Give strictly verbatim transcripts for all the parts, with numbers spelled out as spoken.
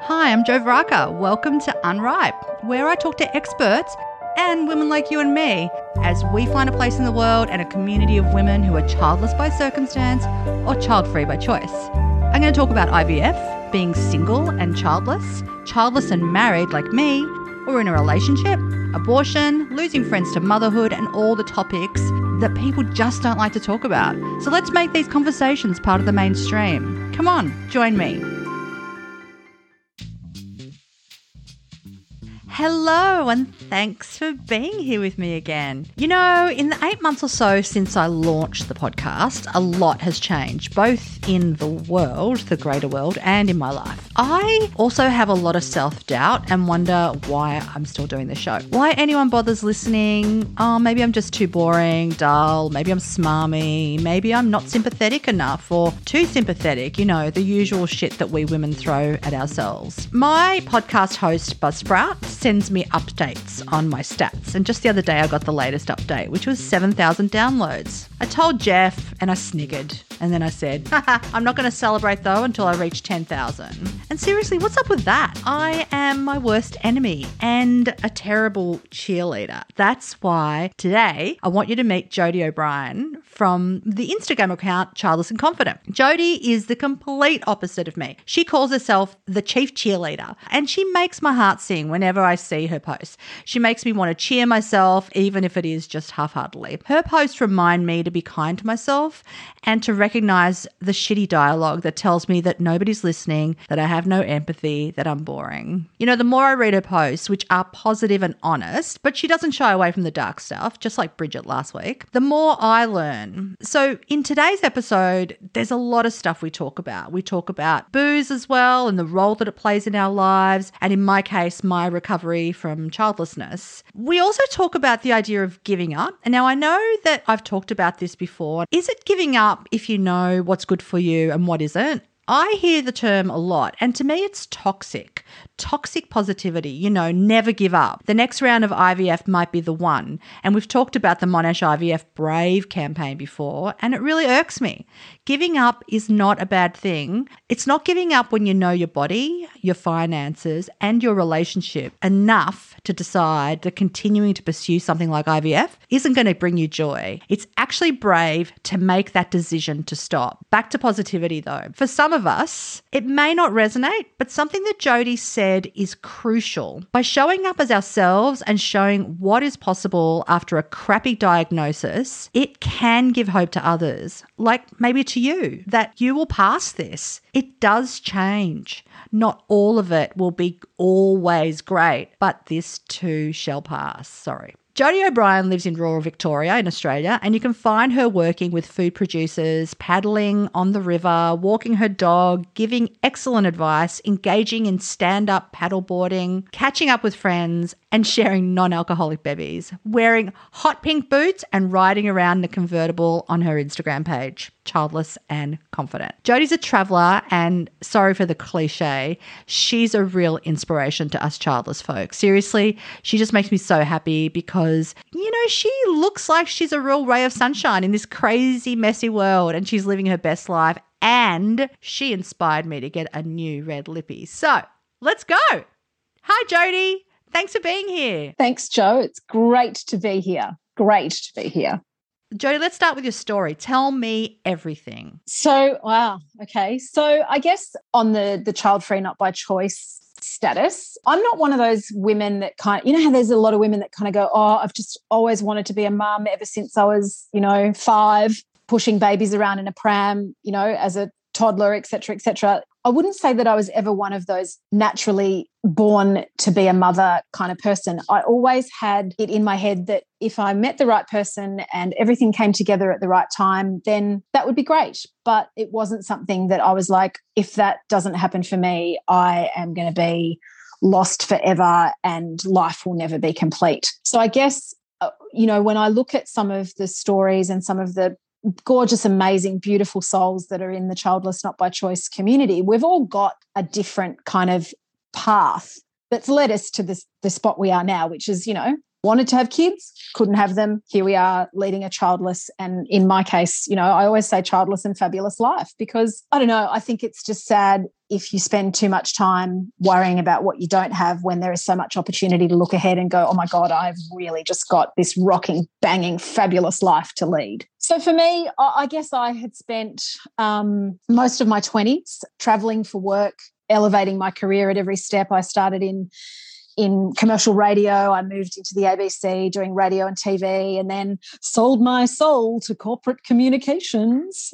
Hi, I'm Jo Varaka. Welcome to Unripe, where I talk to experts and women like you and me as we find a place in the world and a community of women who are childless by circumstance or child-free by choice. I'm going to talk about I V F, being single and childless, childless and married like me, or in a relationship, abortion, losing friends to motherhood, and all the topics that people just don't like to talk about. So let's make these conversations part of the mainstream. Come on, join me. Hello, and thanks for being here with me again. You know, in the eight months or so since I launched the podcast, a lot has changed, both in the world, the greater world, and in my life. I also have a lot of self-doubt and wonder why I'm still doing the show. Why anyone bothers listening? Oh, maybe I'm just too boring, dull, maybe I'm smarmy, maybe I'm not sympathetic enough or too sympathetic, you know, the usual shit that we women throw at ourselves. My podcast host, Buzzsprout, sends me updates on my stats. And just the other day, I got the latest update, which was seven thousand downloads. I told Jeff and I sniggered. And then I said, haha, I'm not going to celebrate though until I reach ten thousand. And seriously, what's up with that? I am my worst enemy and a terrible cheerleader. That's why today I want you to meet Jodie O'Brien from the Instagram account Childless and Confident. Jodie is the complete opposite of me. She calls herself the chief cheerleader, and she makes my heart sing whenever I see her posts. She makes me want to cheer myself, even if it is just half-heartedly. Her posts remind me to be kind to myself and to recognize the shitty dialogue that tells me that nobody's listening, that I have no empathy, that I'm boring. You know, the more I read her posts, which are positive and honest, but she doesn't shy away from the dark stuff, just like Bridget last week, the more I learn. So in today's episode, there's a lot of stuff we talk about. We talk about booze as well and the role that it plays in our lives, and in my case, my recovery from childlessness. We also talk about the idea of giving up. And now I know that I've talked about this before. Is it giving up if you know what's good for you and what isn't? I hear the term a lot, and to me it's toxic. Toxic positivity, you know, never give up. The next round of I V F might be the one. And we've talked about the Monash I V F Brave campaign before, and it really irks me. Giving up is not a bad thing. It's not giving up when you know your body, your finances, and your relationship enough to decide that continuing to pursue something like I V F isn't going to bring you joy. It's actually brave to make that decision to stop. Back to positivity though. For some of us, it may not resonate, but something that Jodie said is crucial. By showing up as ourselves and showing what is possible after a crappy diagnosis, it can give hope to others, like maybe to you, that you will pass this. It does change. Not all of it will be always great, but this too shall pass. Sorry. Jodie O'Brien lives in rural Victoria in Australia, and you can find her working with food producers, paddling on the river, walking her dog, giving excellent advice, engaging in stand-up paddleboarding, catching up with friends, and sharing non-alcoholic bevies, wearing hot pink boots and riding around in a convertible on her Instagram page, Childless and Confident. Jodie's a traveller, and sorry for the cliche, she's a real inspiration to us childless folks. Seriously, she just makes me so happy because, you know, she looks like she's a real ray of sunshine in this crazy, messy world, and she's living her best life, and she inspired me to get a new red lippy. So let's go. Hi, Jodie. Thanks for being here. Thanks, Jo. It's great to be here. Great to be here. Jodie, let's start with your story. Tell me everything. So, wow. Okay. So I guess on the, the child-free not by choice status, I'm not one of those women that kind of, you know how there's a lot of women that kind of go, oh, I've just always wanted to be a mum ever since I was, you know, five, pushing babies around in a pram, you know, as a toddler, et cetera, et cetera. I wouldn't say that I was ever one of those naturally born to be a mother kind of person. I always had it in my head that if I met the right person and everything came together at the right time, then that would be great. But it wasn't something that I was like, if that doesn't happen for me, I am going to be lost forever and life will never be complete. So I guess, uh, you know, when I look at some of the stories and some of the gorgeous, amazing, beautiful souls that are in the Childless Not By Choice community, we've all got a different kind of path that's led us to this the spot we are now, which is, you know, wanted to have kids, couldn't have them. Here we are leading a childless, and in my case, you know, I always say childless and fabulous life, because I don't know, I think it's just sad if you spend too much time worrying about what you don't have when there is so much opportunity to look ahead and go, oh my God, I've really just got this rocking, banging, fabulous life to lead. So for me, I guess I had spent um, most of my twenties traveling for work, elevating my career at every step. I started in in commercial radio. I moved into the A B C doing radio and T V, and then sold my soul to corporate communications.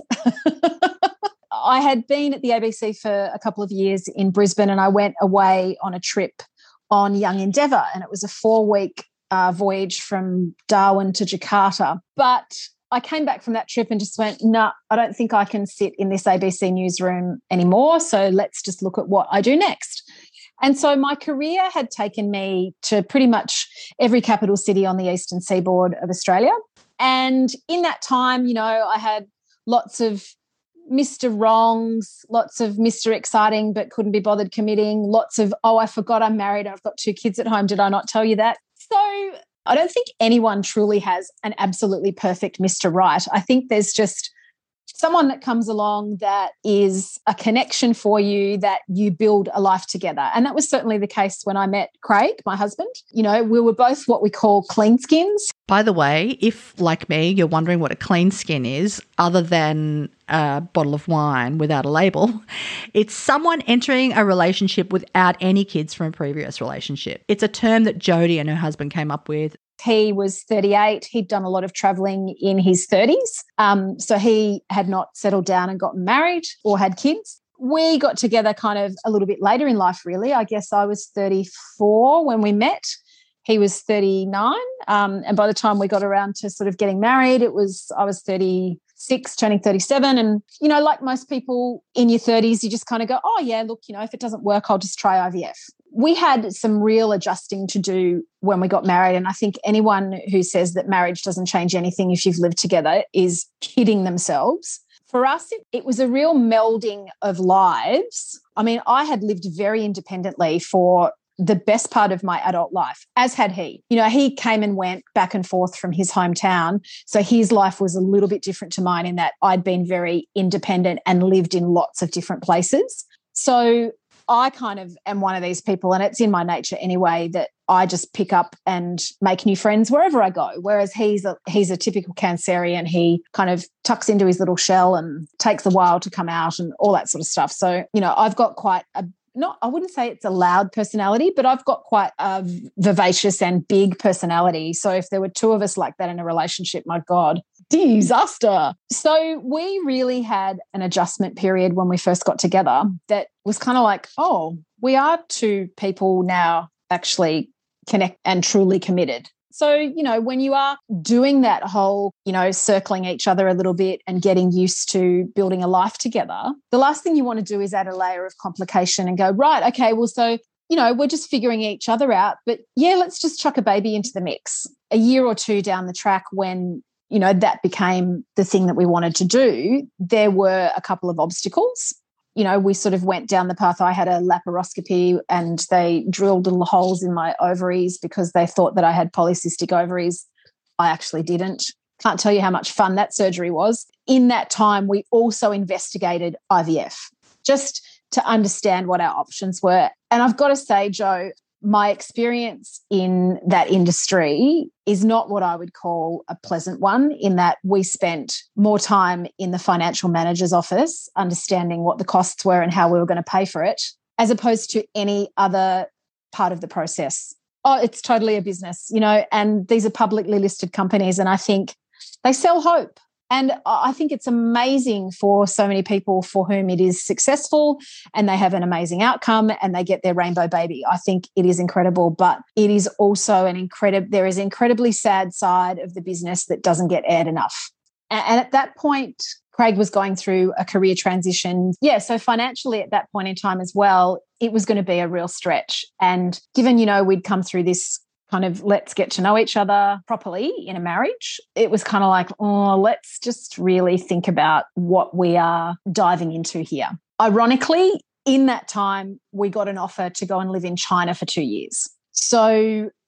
I had been at the A B C for a couple of years in Brisbane, and I went away on a trip on Young Endeavour, and it was a four-week uh, voyage from Darwin to Jakarta. But I came back from that trip and just went, no, nah, I don't think I can sit in this A B C newsroom anymore, so let's just look at what I do next. And so my career had taken me to pretty much every capital city on the eastern seaboard of Australia. And in that time, you know, I had lots of Mister Wrongs, lots of Mister Exciting but couldn't be bothered committing, lots of, oh, I forgot I'm married, I've got two kids at home, did I not tell you that? So I don't think anyone truly has an absolutely perfect Mister Right. I think there's just someone that comes along that is a connection for you, that you build a life together. And that was certainly the case when I met Craig, my husband. You know, we were both what we call clean skins. By the way, if, like me, you're wondering what a clean skin is, other than a bottle of wine without a label, it's someone entering a relationship without any kids from a previous relationship. It's a term that Jodie and her husband came up with. He was thirty-eight. He'd done a lot of travelling in his thirties. Um, so he had not settled down and gotten married or had kids. We got together kind of a little bit later in life, really. I guess I was thirty-four when we met. He was thirty-nine. Um, and by the time we got around to sort of getting married, it was I was thirty-six, turning thirty-seven. And, you know, like most people in your thirties, you just kind of go, oh, yeah, look, you know, if it doesn't work, I'll just try I V F. We had some real adjusting to do when we got married. And I think anyone who says that marriage doesn't change anything if you've lived together is kidding themselves. For us, it, it was a real melding of lives. I mean, I had lived very independently for the best part of my adult life, as had he. You know, he came and went back and forth from his hometown. So his life was a little bit different to mine in that I'd been very independent and lived in lots of different places. So I kind of am one of these people, and it's in my nature anyway, that I just pick up and make new friends wherever I go. Whereas he's a, he's a typical Cancerian. He kind of tucks into his little shell and takes a while to come out and all that sort of stuff. So, you know, I've got quite a Not, I wouldn't say it's a loud personality, but I've got quite a vivacious and big personality. So if there were two of us like that in a relationship, my God, disaster. So we really had an adjustment period when we first got together that was kind of like, oh, we are two people now actually connect and truly committed. So, you know, when you are doing that whole, you know, circling each other a little bit and getting used to building a life together, the last thing you want to do is add a layer of complication and go, right, okay, well, so, you know, we're just figuring each other out. But yeah, let's just chuck a baby into the mix. A year or two down the track when, you know, that became the thing that we wanted to do, there were a couple of obstacles. You know, we sort of went down the path. I had a laparoscopy and they drilled little holes in my ovaries because they thought that I had polycystic ovaries. I actually didn't. Can't tell you how much fun that surgery was. In that time, we also investigated I V F just to understand what our options were. And I've got to say, Jo, my experience in that industry is not what I would call a pleasant one, in that we spent more time in the financial manager's office understanding what the costs were and how we were going to pay for it, as opposed to any other part of the process. Oh, it's totally a business, you know, and these are publicly listed companies, and I think they sell hope. And I think it's amazing for so many people for whom it is successful and they have an amazing outcome and they get their rainbow baby. I think it is incredible, but it is also an incredible, there is an incredibly sad side of the business that doesn't get aired enough. And at that point, Craig was going through a career transition. Yeah, so financially at that point in time as well, it was going to be a real stretch. And given, you know, we'd come through this kind of let's get to know each other properly in a marriage, it was kind of like, oh, let's just really think about what we are diving into here. Ironically, in that time, we got an offer to go and live in China for two years. So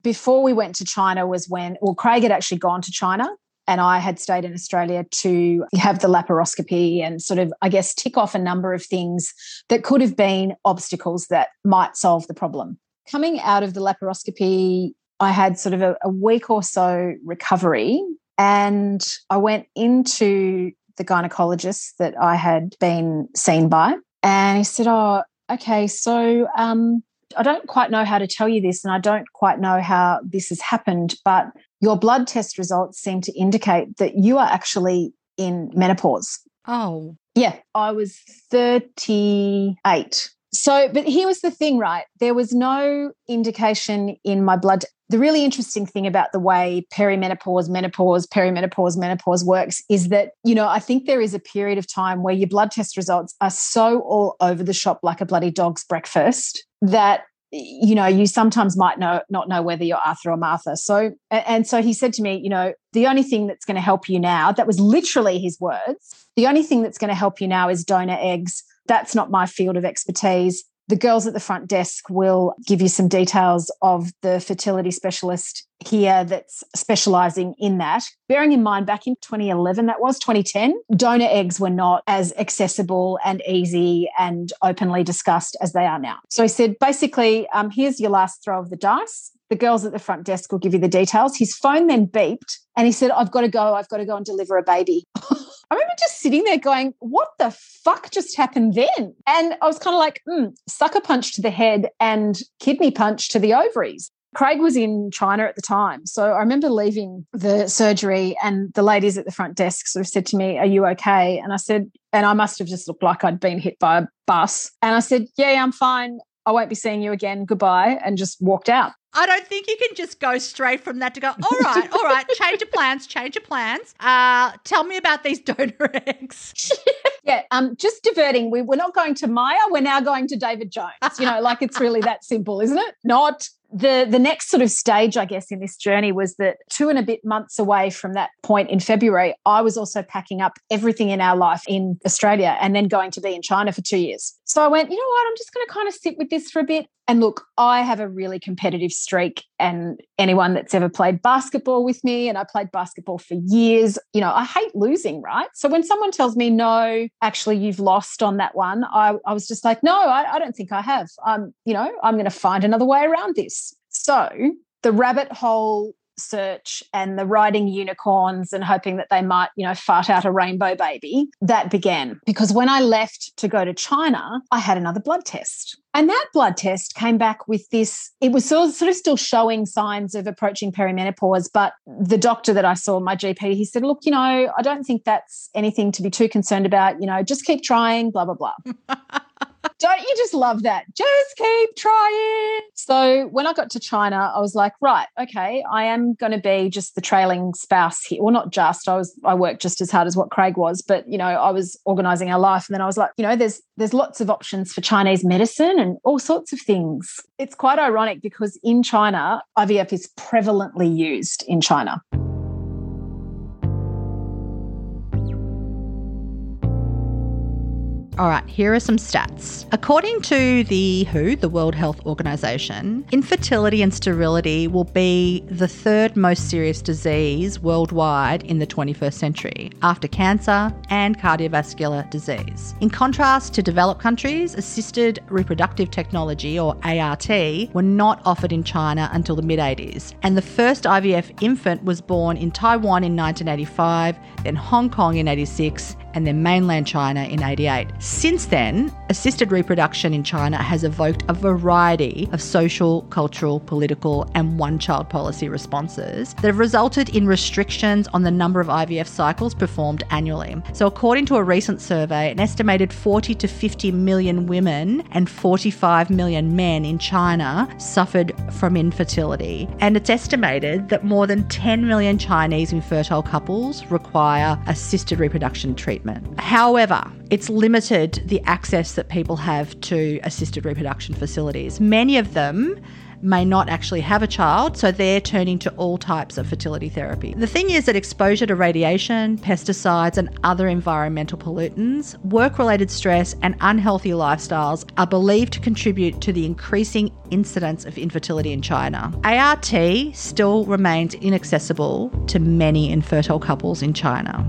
before we went to China was when, well, Craig had actually gone to China and I had stayed in Australia to have the laparoscopy and sort of, I guess, tick off a number of things that could have been obstacles that might solve the problem. Coming out of the laparoscopy, I had sort of a, a week or so recovery, and I went into the gynecologist that I had been seen by, and he said, oh, okay, so um, I don't quite know how to tell you this, and I don't quite know how this has happened, but your blood test results seem to indicate that you are actually in menopause. Oh. Yeah, I was thirty-eight. So, but here was the thing, right? There was no indication in my blood. The really interesting thing about the way perimenopause, menopause, perimenopause, menopause works is that, you know, I think there is a period of time where your blood test results are so all over the shop like a bloody dog's breakfast that, you know, you sometimes might know, not know whether you're Arthur or Martha. So, and so he said to me, you know, the only thing that's going to help you now, that was literally his words, the only thing that's going to help you now is donor eggs. That's not my field of expertise. The girls at the front desk will give you some details of the fertility specialist here that's specialising in that. Bearing in mind, back in twenty eleven, that was twenty ten, donor eggs were not as accessible and easy and openly discussed as they are now. So he said, basically, um, here's your last throw of the dice. The girls at the front desk will give you the details. His phone then beeped and he said, I've got to go. I've got to go and deliver a baby. I remember just sitting there going, what the fuck just happened then? And I was kind of like, mm, sucker punch to the head and kidney punch to the ovaries. Craig was in China at the time. So I remember leaving the surgery and the ladies at the front desk sort of said to me, are you okay? And I said, and I must have just looked like I'd been hit by a bus. And I said, yeah, I'm fine. I won't be seeing you again. Goodbye. And just walked out. I don't think you can just go straight from that to go, all right, all right, change your plans, change your plans. Uh, tell me about these donor eggs. Yeah, um, just diverting. We, we're not going to Maya. We're now going to David Jones. You know, like it's really that simple, isn't it? Not. The, the next sort of stage, I guess, in this journey was that two and a bit months away from that point in February, I was also packing up everything in our life in Australia and then going to be in China for two years. So I went, you know what, I'm just going to kind of sit with this for a bit. And look, I have a really competitive streak, and anyone that's ever played basketball with me, and I played basketball for years, you know, I hate losing, right? So when someone tells me, no, actually you've lost on that one, I, I was just like, no, I, I don't think I have. Um, you know, I'm going to find another way around this. So the rabbit hole search and the riding unicorns and hoping that they might, you know, fart out a rainbow baby, that began. Because when I left to go to China, I had another blood test. And that blood test came back with this, it was sort of, sort of still showing signs of approaching perimenopause, but the doctor that I saw, my G P, he said, look, you know, I don't think that's anything to be too concerned about, you know, just keep trying, blah, blah, blah. Don't you just love that? Just keep trying. So when I got to China, I was like, right, okay, I am going to be just the trailing spouse here. Well, not just, I was, I worked just as hard as what Craig was, but, you know, I was organising our life. And then I was like, you know, there's, there's lots of options for Chinese medicine and all sorts of things. It's quite ironic because in China, I V F is prevalently used in China. All right, here are some stats. According to the W H O, the World Health Organization, infertility and sterility will be the third most serious disease worldwide in the twenty-first century, after cancer and cardiovascular disease. In contrast to developed countries, assisted reproductive technology, or A R T, were not offered in China until the mid-eighties. And the first I V F infant was born in Taiwan in nineteen eighty-five, then Hong Kong in eighty-six, and then mainland China in eighty-eight. Since then, assisted reproduction in China has evoked a variety of social, cultural, political, and one-child policy responses that have resulted in restrictions on the number of I V F cycles performed annually. So according to a recent survey, an estimated forty to fifty million women and forty-five million men in China suffered from infertility. And it's estimated that more than ten million Chinese infertile couples require assisted reproduction treatment. However, it's limited the access that people have to assisted reproduction facilities. Many of them may not actually have a child, so they're turning to all types of fertility therapy. The thing is that exposure to radiation, pesticides and other environmental pollutants, work-related stress and unhealthy lifestyles are believed to contribute to the increasing incidence of infertility in China. A R T still remains inaccessible to many infertile couples in China.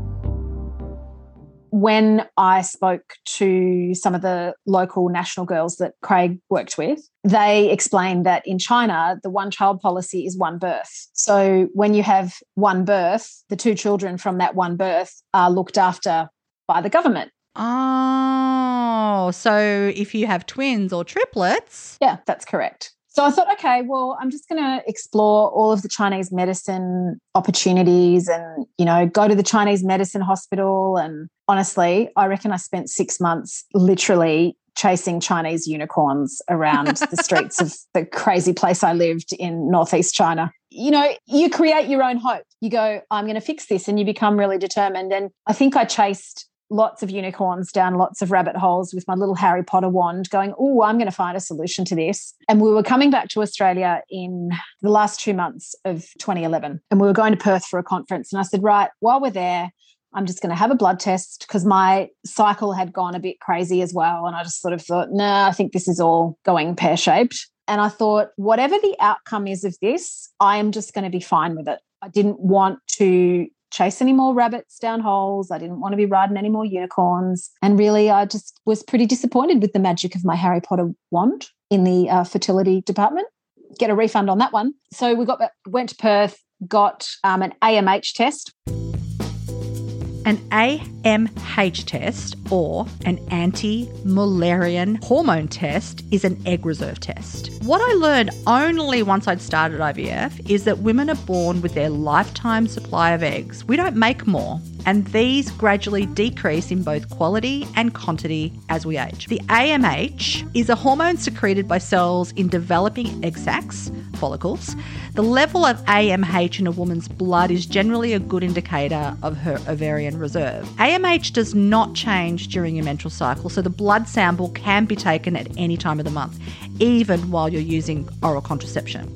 When I spoke to some of the local national girls that Craig worked with, they explained that in China, the one-child policy is one birth. So when you have one birth, the two children from that one birth are looked after by the government. Oh, so if you have twins or triplets. Yeah, that's correct. So I thought, okay, well, I'm just going to explore all of the Chinese medicine opportunities and, you know, go to the Chinese medicine hospital. And honestly, I reckon I spent six months literally chasing Chinese unicorns around the streets of the crazy place I lived in northeast China. You know, you create your own hope. You go, I'm going to fix this, and you become really determined. And I think I chased lots of unicorns down lots of rabbit holes with my little Harry Potter wand going, oh, I'm going to find a solution to this. And we were coming back to Australia in the last two months of twenty eleven. And we were going to Perth for a conference. And I said, right, while we're there, I'm just going to have a blood test because my cycle had gone a bit crazy as well. And I just sort of thought, nah, I think this is all going pear-shaped. And I thought, whatever the outcome is of this, I am just going to be fine with it. I didn't want to chase any more rabbits down holes. I didn't want to be riding any more unicorns. And really, I just was pretty disappointed with the magic of my Harry Potter wand in the uh, fertility department. Get a refund on that one. So we got went to Perth, got um, an A M H test. An A M H test, or an anti-Mullerian hormone test, is an egg reserve test. What I learned only once I'd started I V F is that women are born with their lifetime supply of eggs. We don't make more. And these gradually decrease in both quality and quantity as we age. The A M H is a hormone secreted by cells in developing egg sacs, follicles. The level of A M H in a woman's blood is generally a good indicator of her ovarian reserve. A M H does not change during your menstrual cycle, so the blood sample can be taken at any time of the month, even while you're using oral contraception.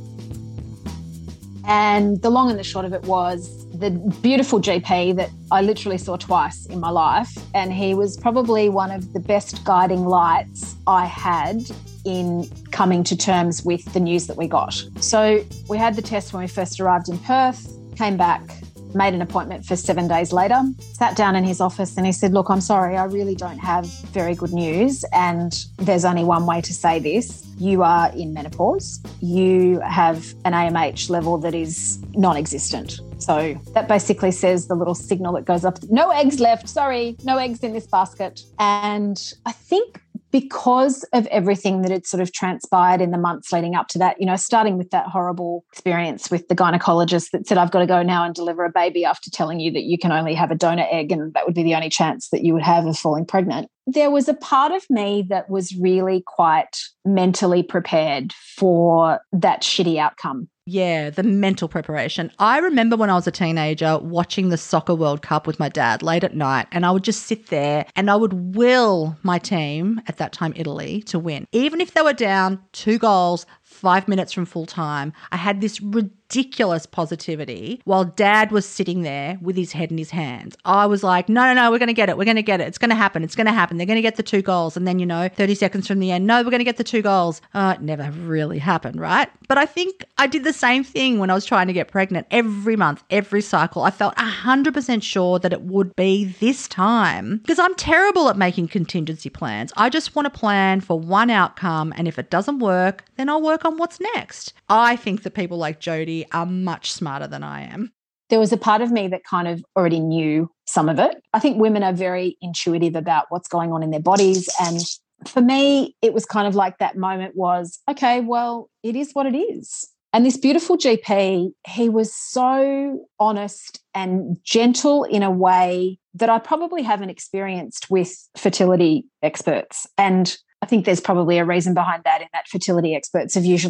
And the long and the short of it was the beautiful G P that I literally saw twice in my life. And he was probably one of the best guiding lights I had in coming to terms with the news that we got. So we had the test when we first arrived in Perth, came back, made an appointment for seven days later, sat down in his office and he said, look, I'm sorry, I really don't have very good news and there's only one way to say this. You are in menopause. You have an A M H level that is non-existent. So that basically says the little signal that goes up, no eggs left, sorry, no eggs in this basket. And I think because of everything that had sort of transpired in the months leading up to that, you know, starting with that horrible experience with the gynecologist that said, I've got to go now and deliver a baby after telling you that you can only have a donor egg and that would be the only chance that you would have of falling pregnant. There was a part of me that was really quite mentally prepared for that shitty outcome. Yeah, the mental preparation. I remember when I was a teenager watching the Soccer World Cup with my dad late at night, and I would just sit there and I would will my team, at that time Italy, to win. Even if they were down two goals, five minutes from full time, I had this ridiculous positivity while Dad was sitting there with his head in his hands. I was like, no, no, no, we're going to get it. We're going to get it. It's going to happen. It's going to happen. They're going to get the two goals. And then, you know, thirty seconds from the end, no, we're going to get the two goals. Uh, it never really happened, right? But I think I did the same thing when I was trying to get pregnant. Every month, every cycle, I felt one hundred percent sure that it would be this time, because I'm terrible at making contingency plans. I just want to plan for one outcome, and if it doesn't work, then I'll work on what's next. I think that people like Jodie are much smarter than I am. There was a part of me that kind of already knew some of it. I think women are very intuitive about what's going on in their bodies. And for me, it was kind of like that moment was, okay, well, it is what it is. And this beautiful G P, he was so honest and gentle in a way that I probably haven't experienced with fertility experts. And I think there's probably a reason behind that, in that fertility experts have usually got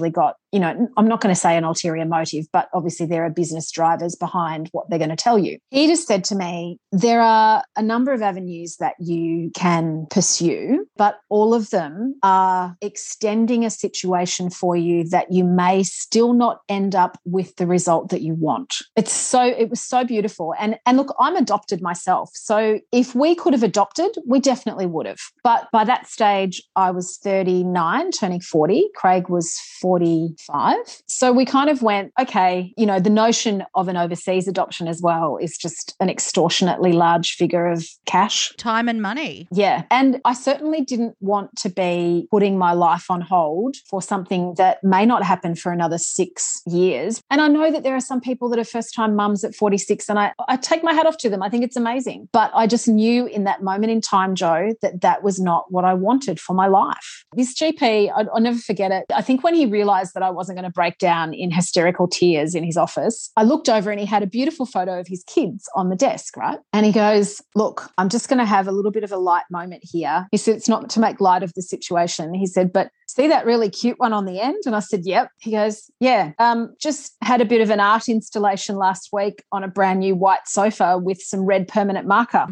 you know, I'm not going to say an ulterior motive, but obviously there are business drivers behind what they're going to tell you. He just said to me, there are a number of avenues that you can pursue, but all of them are extending a situation for you that you may still not end up with the result that you want. It's so, it was so beautiful. And, and look, I'm adopted myself. So if we could have adopted, we definitely would have. But by that stage, I was thirty-nine, turning forty. Craig was forty-five. So we kind of went, okay, you know, the notion of an overseas adoption as well is just an extortionately large figure of cash. Time and money. Yeah. And I certainly didn't want to be putting my life on hold for something that may not happen for another six years. And I know that there are some people that are first-time mums at forty-six, and I, I take my hat off to them. I think it's amazing. But I just knew in that moment in time, Jo, that that was not what I wanted for my life. This G P, I, I'll never forget it. I think when he realised that I wasn't going to break down in hysterical tears in his office, I looked over and he had a beautiful photo of his kids on the desk, right? And he goes, look, I'm just going to have a little bit of a light moment here. He said, it's not to make light of the situation. He said, but see that really cute one on the end? And I said, yep. He goes, yeah, um, just had a bit of an art installation last week on a brand new white sofa with some red permanent marker.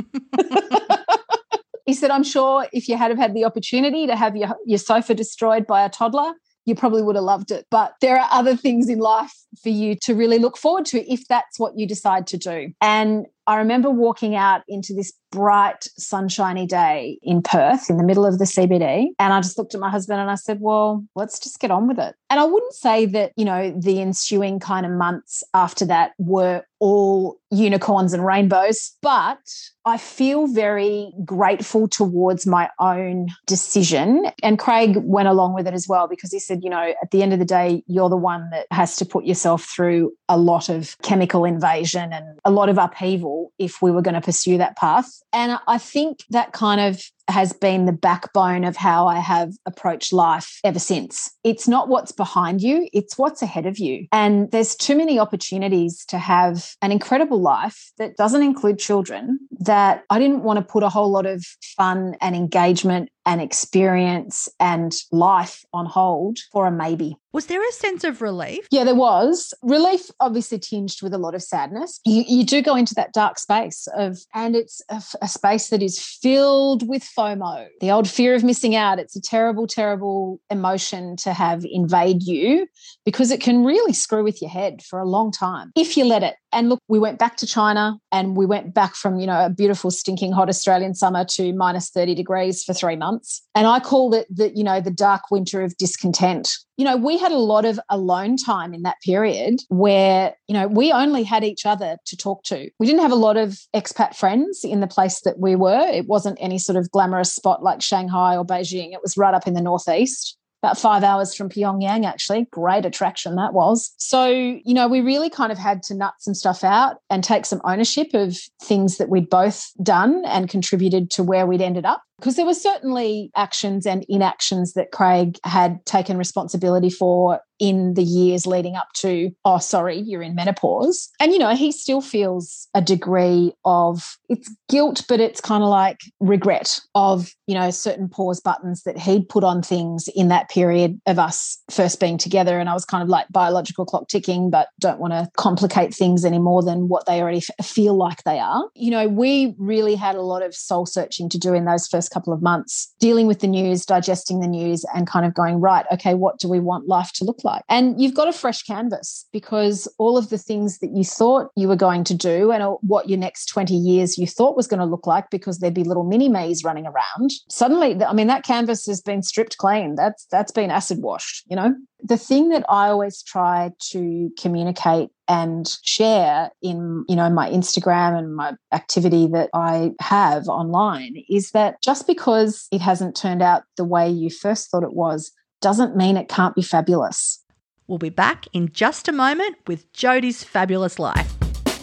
He said, I'm sure if you had have had the opportunity to have your, your sofa destroyed by a toddler, you probably would have loved it. But there are other things in life for you to really look forward to if that's what you decide to do. And I remember walking out into this bright, sunshiny day in Perth in the middle of the C B D. And I just looked at my husband and I said, well, let's just get on with it. And I wouldn't say that, you know, the ensuing kind of months after that were all unicorns and rainbows, but I feel very grateful towards my own decision. And Craig went along with it as well, because he said, you know, at the end of the day, you're the one that has to put yourself through a lot of chemical invasion and a lot of upheaval if we were going to pursue that path. And I think that kind of has been the backbone of how I have approached life ever since. It's not what's behind you, it's what's ahead of you. And there's too many opportunities to have an incredible life that doesn't include children, that I didn't want to put a whole lot of fun and engagement and experience and life on hold for a maybe. Was there a sense of relief? Yeah, there was. Relief obviously tinged with a lot of sadness. You, you do go into that dark space of, and it's a, a space that is filled with FOMO, the old fear of missing out. It's a terrible, terrible emotion to have invade you, because it can really screw with your head for a long time if you let it. And look, we went back to China and we went back from, you know, a beautiful, stinking hot Australian summer to minus thirty degrees for three months. And I called it the, you know, the dark winter of discontent. You know, we had a lot of alone time in that period where, you know, we only had each other to talk to. We didn't have a lot of expat friends in the place that we were. It wasn't any sort of glamorous spot like Shanghai or Beijing. It was right up in the northeast. About five hours from Pyongyang, actually. Great attraction that was. So, you know, we really kind of had to nut some stuff out and take some ownership of things that we'd both done and contributed to where we'd ended up. Because there were certainly actions and inactions that Craig had taken responsibility for in the years leading up to, oh, sorry, you're in menopause. And, you know, he still feels a degree of, it's guilt, but it's kind of like regret of, you know, certain pause buttons that he'd put on things in that period of us first being together. And I was kind of like biological clock ticking, but don't want to complicate things any more than what they already f- feel like they are. You know, we really had a lot of soul searching to do in those first couple of months, dealing with the news, digesting the news, and kind of going, right, okay, what do we want life to look like? And you've got a fresh canvas, because all of the things that you thought you were going to do and what your next twenty years you thought was going to look like, because there'd be little mini-me's running around, suddenly, I mean, that canvas has been stripped clean. That's that's been acid washed, you know? The thing that I always try to communicate and share in, you know, my Instagram and my activity that I have online is that just because it hasn't turned out the way you first thought it was doesn't mean it can't be fabulous. We'll be back in just a moment with Jodie's Fabulous Life.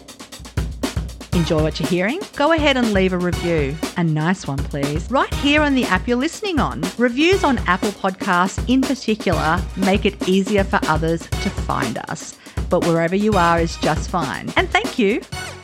Enjoy what you're hearing? Go ahead and leave a review. A nice one, please. Right here on the app you're listening on. Reviews on Apple Podcasts in particular make it easier for others to find us. But wherever you are is just fine. And thank you.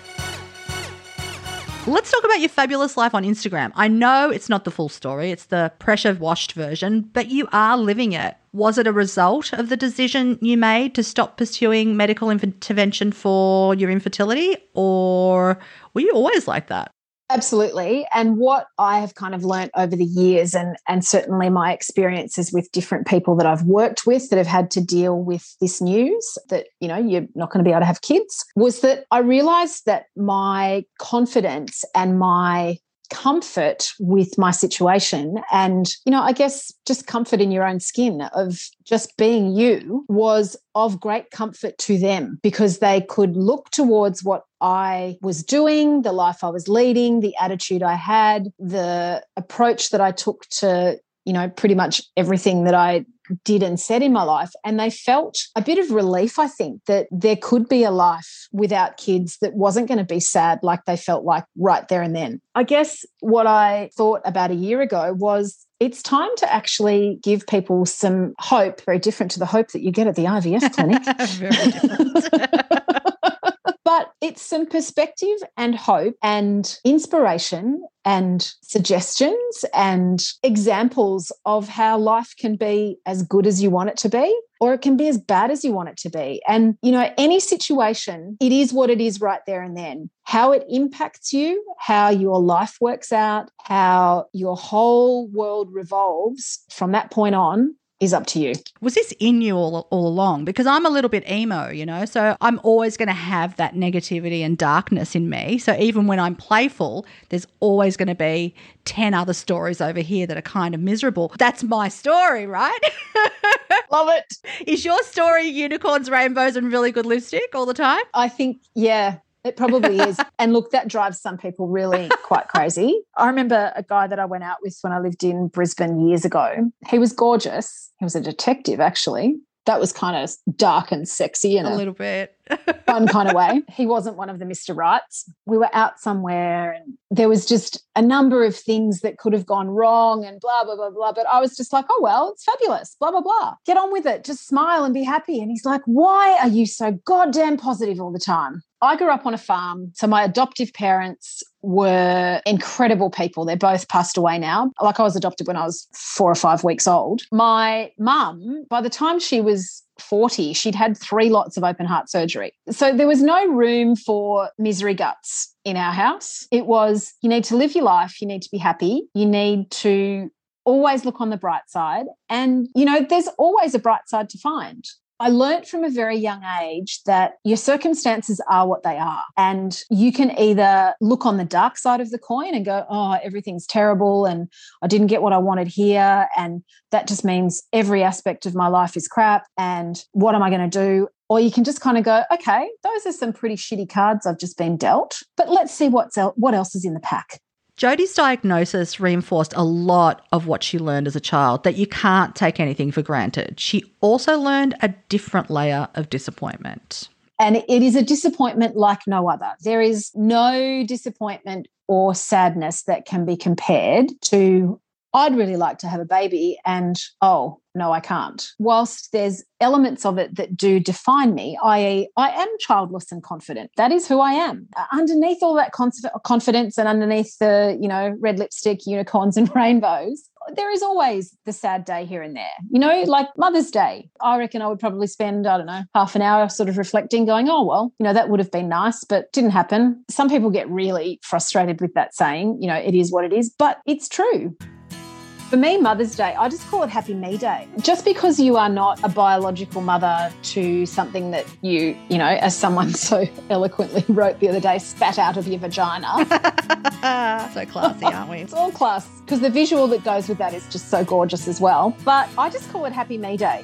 Let's talk about your fabulous life on Instagram. I know it's not the full story. It's the pressure washed version, but you are living it. Was it a result of the decision you made to stop pursuing medical intervention for your infertility, or were you always like that? Absolutely. And what I have kind of learnt over the years, and, and certainly my experiences with different people that I've worked with that have had to deal with this news that, you know, you're not going to be able to have kids, was that I realised that my confidence and my comfort with my situation, and, you know, I guess just comfort in your own skin of just being you, was of great comfort to them, because they could look towards what I was doing, the life I was leading, the attitude I had, the approach that I took to, you know, pretty much everything that I did and said in my life. And they felt a bit of relief, I think, that there could be a life without kids that wasn't going to be sad like they felt like right there and then. I guess what I thought about a year ago was it's time to actually give people some hope, very different to the hope that you get at the I V F clinic. Very different. But it's some perspective and hope and inspiration and suggestions and examples of how life can be as good as you want it to be, or it can be as bad as you want it to be. And, you know, any situation, it is what it is right there and then. How it impacts you, how your life works out, how your whole world revolves from that point on is up to you. Was this in you all, all along? Because I'm a little bit emo, you know, so I'm always going to have that negativity and darkness in me. So even when I'm playful, there's always going to be ten other stories over here that are kind of miserable. That's my story, right? Love it. Is your story unicorns, rainbows, and really good lipstick all the time? I think, yeah. It probably is. And look, that drives some people really quite crazy. I remember a guy that I went out with when I lived in Brisbane years ago. He was gorgeous. He was a detective, actually. That was kind of dark and sexy in a, a little bit fun kind of way. He wasn't one of the Mister Rights. We were out somewhere and there was just a number of things that could have gone wrong and blah, blah, blah, blah. But I was just like, oh, well, it's fabulous, blah, blah, blah. Get on with it. Just smile and be happy. And he's like, why are you so goddamn positive all the time? I grew up on a farm, so my adoptive parents were incredible people. They're both passed away now. Like, I was adopted when I was four or five weeks old. My mum, by the time she was forty, she'd had three lots of open heart surgery. So there was no room for misery guts in our house. It was, you need to live your life, you need to be happy, you need to always look on the bright side. And, you know, there's always a bright side to find. I learnt from a very young age that your circumstances are what they are. And you can either look on the dark side of the coin and go, oh, everything's terrible and I didn't get what I wanted here. And that just means every aspect of my life is crap. And what am I going to do? Or you can just kind of go, okay, those are some pretty shitty cards I've just been dealt, but let's see what's el- what else is in the pack. Jodie's diagnosis reinforced a lot of what she learned as a child, that you can't take anything for granted. She also learned a different layer of disappointment. And it is a disappointment like no other. There is no disappointment or sadness that can be compared to, I'd really like to have a baby and, oh, no, I can't. Whilst there's elements of it that do define me, that is, I am childless and confident. That is who I am. Underneath all that confidence and underneath the, you know, red lipstick, unicorns and rainbows, there is always the sad day here and there. You know, like Mother's Day. I reckon I would probably spend, I don't know, half an hour sort of reflecting, going, oh, well, you know, that would have been nice, but didn't happen. Some people get really frustrated with that saying, you know, it is what it is, but it's true. For me, Mother's Day, I just call it Happy Me Day. Just because you are not a biological mother to something that you, you know, as someone so eloquently wrote the other day, spat out of your vagina. So classy, aren't we? It's all class, because the visual that goes with that is just so gorgeous as well. But I just call it Happy Me Day.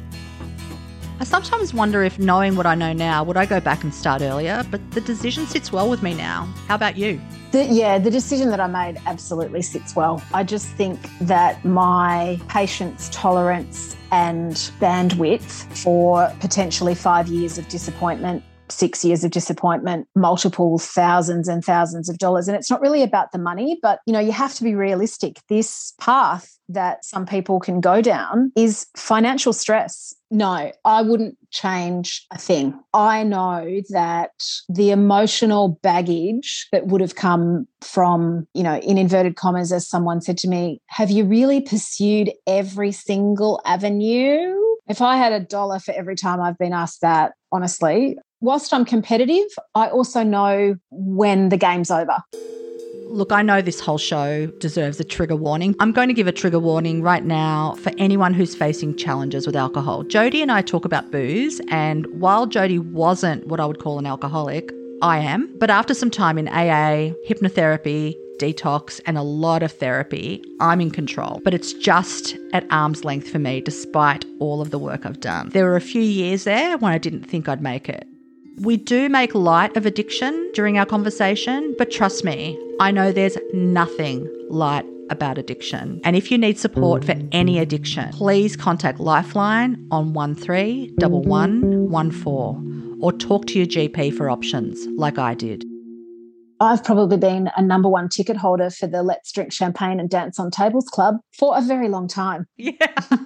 I sometimes wonder if, knowing what I know now, would I go back and start earlier? But the decision sits well with me now. How about you? The, yeah, the decision that I made absolutely sits well. I just think that my patience, tolerance and bandwidth for potentially five years of disappointment six years of disappointment, multiple thousands and thousands of dollars. And it's not really about the money, but, you know, you have to be realistic. This path that some people can go down is financial stress. No, I wouldn't change a thing. I know that the emotional baggage that would have come from, you know, in inverted commas, as someone said to me, have you really pursued every single avenue? If I had a dollar for every time I've been asked that, honestly, whilst I'm competitive, I also know when the game's over. Look, I know this whole show deserves a trigger warning. I'm going to give a trigger warning right now for anyone who's facing challenges with alcohol. Jodie and I talk about booze, and while Jodie wasn't what I would call an alcoholic, I am. But after some time in A A, hypnotherapy, detox, and a lot of therapy, I'm in control. But it's just at arm's length for me, despite all of the work I've done. There were a few years there when I didn't think I'd make it. We do make light of addiction during our conversation, but trust me, I know there's nothing light about addiction. And if you need support for any addiction, please contact Lifeline on one three one one one four or talk to your G P for options like I did. I've probably been a number one ticket holder for the Let's Drink Champagne and Dance on Tables Club for a very long time. Yeah.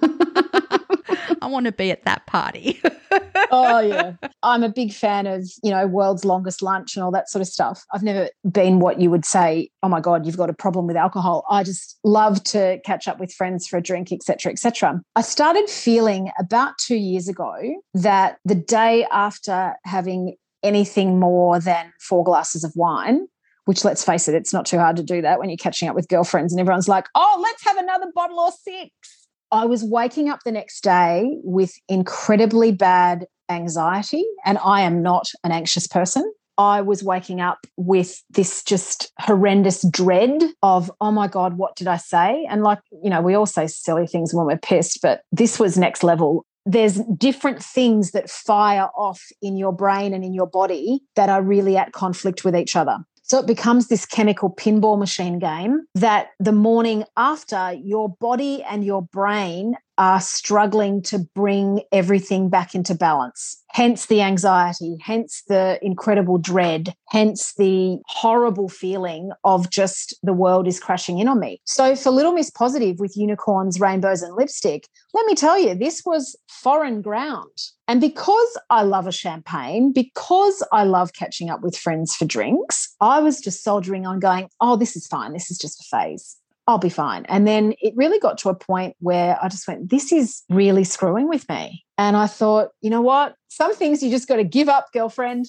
I want to be at that party. Oh, yeah. I'm a big fan of, you know, world's longest lunch and all that sort of stuff. I've never been what you would say, oh, my God, you've got a problem with alcohol. I just love to catch up with friends for a drink, et cetera, et cetera. I started feeling about two years ago that the day after having anything more than four glasses of wine, which, let's face it, it's not too hard to do that when you're catching up with girlfriends and everyone's like, oh, let's have another bottle or six. I was waking up the next day with incredibly bad anxiety, and I am not an anxious person. I was waking up with this just horrendous dread of, oh my God, what did I say? And like, you know, we all say silly things when we're pissed, but this was next level. There's different things that fire off in your brain and in your body that are really at conflict with each other. So it becomes this chemical pinball machine game that the morning after, your body and your brain are struggling to bring everything back into balance. Hence the anxiety, hence the incredible dread, hence the horrible feeling of just the world is crashing in on me. So for Little Miss Positive with unicorns, rainbows and lipstick, let me tell you, this was foreign ground. And because I love a champagne, because I love catching up with friends for drinks, I was just soldiering on going, oh, this is fine. This is just a phase. I'll be fine. And then it really got to a point where I just went, this is really screwing with me. And I thought, you know what? Some things you just got to give up, girlfriend.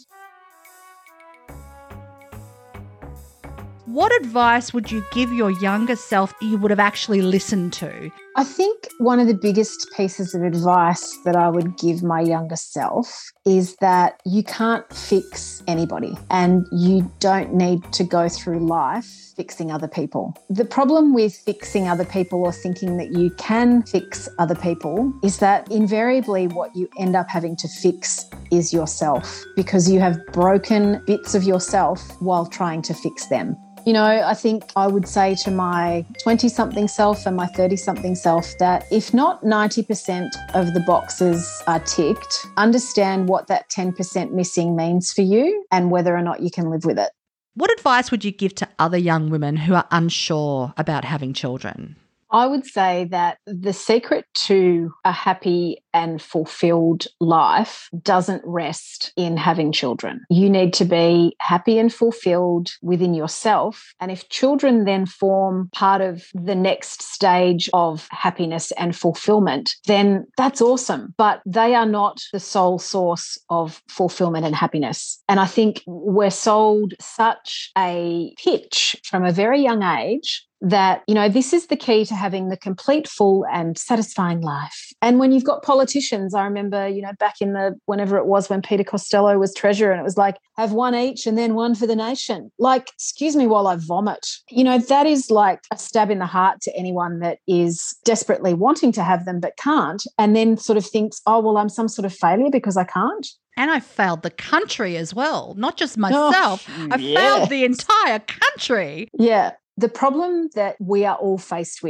What advice would you give your younger self you would have actually listened to? I think one of the biggest pieces of advice that I would give my younger self is that you can't fix anybody and you don't need to go through life fixing other people. The problem with fixing other people or thinking that you can fix other people is that invariably what you end up having to fix is yourself, because you have broken bits of yourself while trying to fix them. You know, I think I would say to my twenty-something self and my thirty-something self that if not ninety percent of the boxes are ticked, understand what that ten percent missing means for you and whether or not you can live with it. What advice would you give to other young women who are unsure about having children? I would say that the secret to a happy and fulfilled life doesn't rest in having children. You need to be happy and fulfilled within yourself. And if children then form part of the next stage of happiness and fulfillment, then that's awesome. But they are not the sole source of fulfillment and happiness. And I think we're sold such a pitch from a very young age that, you know, this is the key to having the complete, full and satisfying life. And when you've got politicians, I remember, you know, back in the, whenever it was when Peter Costello was treasurer, and it was like, have one each and then one for the nation. Like, excuse me while I vomit. You know, that is like a stab in the heart to anyone that is desperately wanting to have them but can't, and then sort of thinks, oh, well, I'm some sort of failure because I can't. And I failed the country as well, not just myself. Oh, I yes. failed the entire country. Yeah. The problem that we are all faced with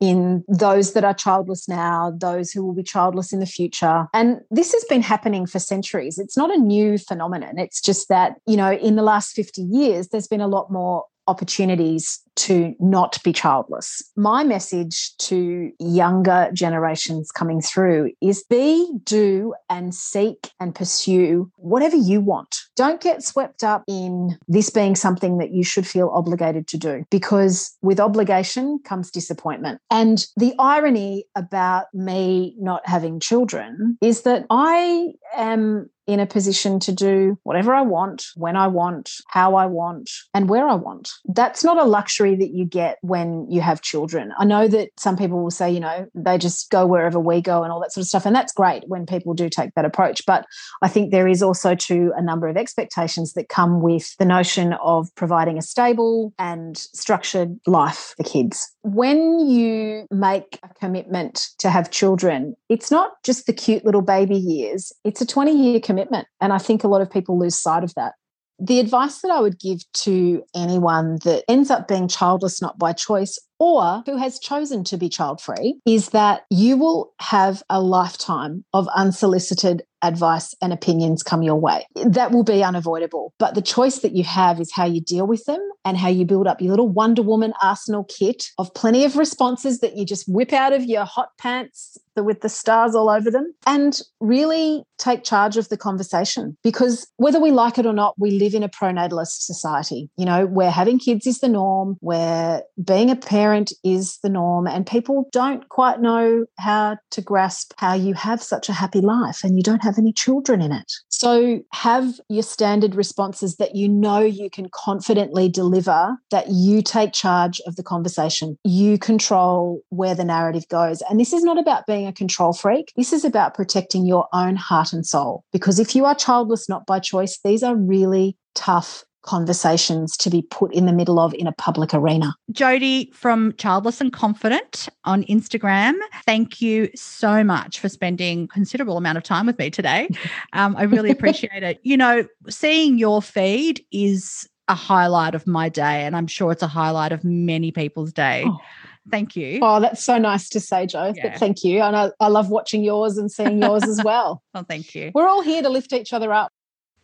in those that are childless now, those who will be childless in the future. And this has been happening for centuries. It's not a new phenomenon. It's just that, you know, in the last fifty years, there's been a lot more opportunities to not be childless. My message to younger generations coming through is be, do, and seek and pursue whatever you want. Don't get swept up in this being something that you should feel obligated to do, because with obligation comes disappointment. And the irony about me not having children is that I am in a position to do whatever I want, when I want, how I want, and where I want. That's not a luxury that you get when you have children. I know that some people will say, you know, they just go wherever we go and all that sort of stuff. And that's great when people do take that approach. But I think there is also too a number of expectations that come with the notion of providing a stable and structured life for kids. When you make a commitment to have children, it's not just the cute little baby years, it's a twenty-year commitment. And I think a lot of people lose sight of that. The advice that I would give to anyone that ends up being childless not by choice or who has chosen to be child-free is that you will have a lifetime of unsolicited advice and opinions come your way. That will be unavoidable. But the choice that you have is how you deal with them and how you build up your little Wonder Woman arsenal kit of plenty of responses that you just whip out of your hot pants with the stars all over them, and really take charge of the conversation. Because whether we like it or not, we live in a pronatalist society, you know, where having kids is the norm, where being a parent is the norm, and people don't quite know how to grasp how you have such a happy life and you don't have any children in it. So have your standard responses that you know you can confidently deliver, that you take charge of the conversation. You control where the narrative goes. And this is not about being a control freak. This is about protecting your own heart and soul. Because if you are childless not by choice, these are really tough conversations to be put in the middle of in a public arena. Jody from Childless and Confident on Instagram, thank you so much for spending a considerable amount of time with me today. Um, I really appreciate it. You know, seeing your feed is a highlight of my day, and I'm sure it's a highlight of many people's day. Oh. Thank you. Oh, that's so nice to say, Jo. Yeah. Thank you. And I, I love watching yours and seeing yours as well. Oh, thank you. We're all here to lift each other up.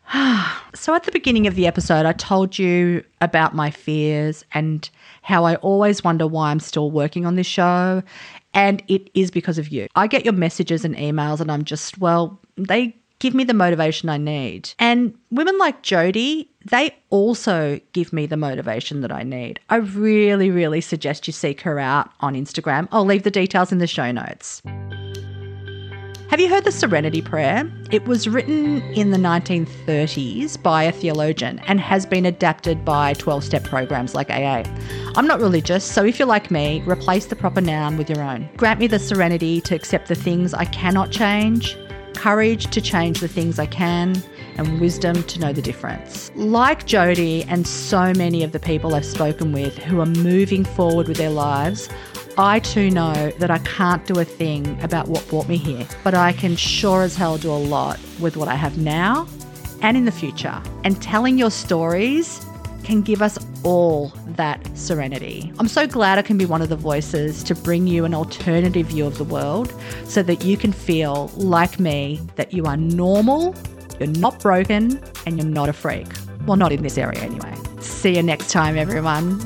So at the beginning of the episode, I told you about my fears and how I always wonder why I'm still working on this show. And it is because of you. I get your messages and emails and I'm just, well, they give me the motivation I need. And women like Jody, they also give me the motivation that I need. I really, really suggest you seek her out on Instagram. I'll leave the details in the show notes. Have you heard the Serenity Prayer? It was written in the nineteen thirties by a theologian and has been adapted by twelve-step programs like A A. I'm not religious, so if you're like me, replace the proper noun with your own. Grant me the serenity to accept the things I cannot change, courage to change the things I can, and wisdom to know the difference. Like Jody and so many of the people I've spoken with who are moving forward with their lives, I too know that I can't do a thing about what brought me here, but I can sure as hell do a lot with what I have now and in the future. And telling your stories can give us all that serenity. I'm so glad I can be one of the voices to bring you an alternative view of the world so that you can feel, like me, that you are normal, you're not broken, and you're not a freak. Well, not in this area anyway. See you next time, everyone.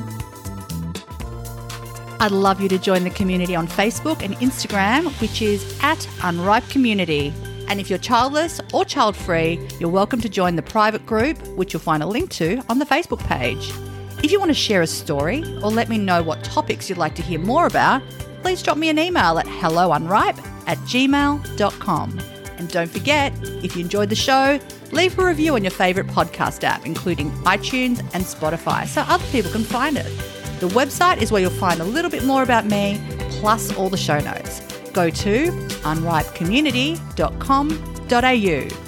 I'd love you to join the community on Facebook and Instagram, which is at Unripe Community. And if you're childless or child-free, you're welcome to join the private group, which you'll find a link to on the Facebook page. If you want to share a story or let me know what topics you'd like to hear more about, please drop me an email at hellounripe at gmail dot com. And don't forget, if you enjoyed the show, leave a review on your favourite podcast app, including iTunes and Spotify, so other people can find it. The website is where you'll find a little bit more about me, plus all the show notes. Go to unripe community dot com dot a u.